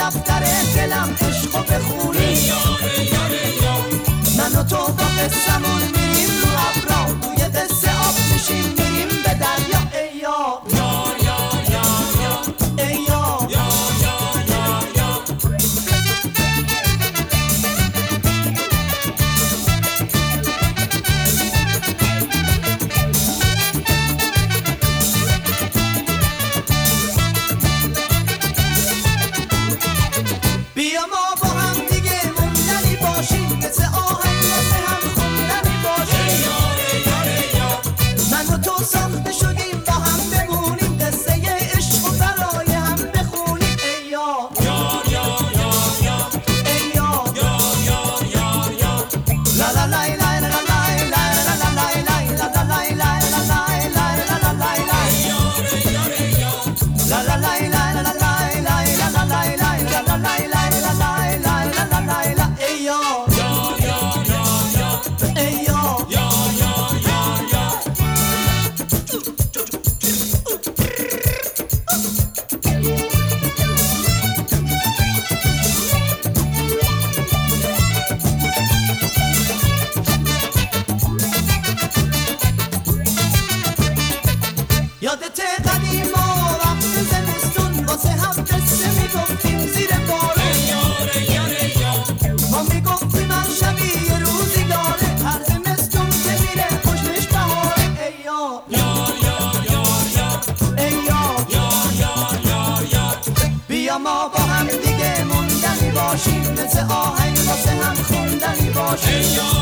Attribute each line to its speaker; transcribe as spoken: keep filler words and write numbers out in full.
Speaker 1: دفتر دلم عشقو بخونی. من و تو با قصمون میریم رو ابرا، توی قصه آب میشیم میریم به دریا. ای یا ای یا بیا ما با هم دیگه موندنی باشیم، مثل آهنگ واسه هم خوندنی باشیم. من و تو ساخته شدیم با هم بمونیم، قصه عشق و برای هم بخونیم. ای یا ای یا لا لا لای لای لا لای لای لا لا لای لای لا لا لای لای لا لای لای لا لا لای لای لا لا لای لای لا لای لای لا لا لای لای لا لا لای لای لا لای لای لا لا لای لا. ای یا ای یا یادت قدیما وقت زمستون واسه هم قصه میگفتیم زیر بارون. ما میگفتیم هر شبیه روزگاره، هر زمستون که میره خوشش بهاره. ای یا ای یا بیا ما با هم دیگه موندنی باشیم، مثل آهنگ واسه هم خوندنی باشیم.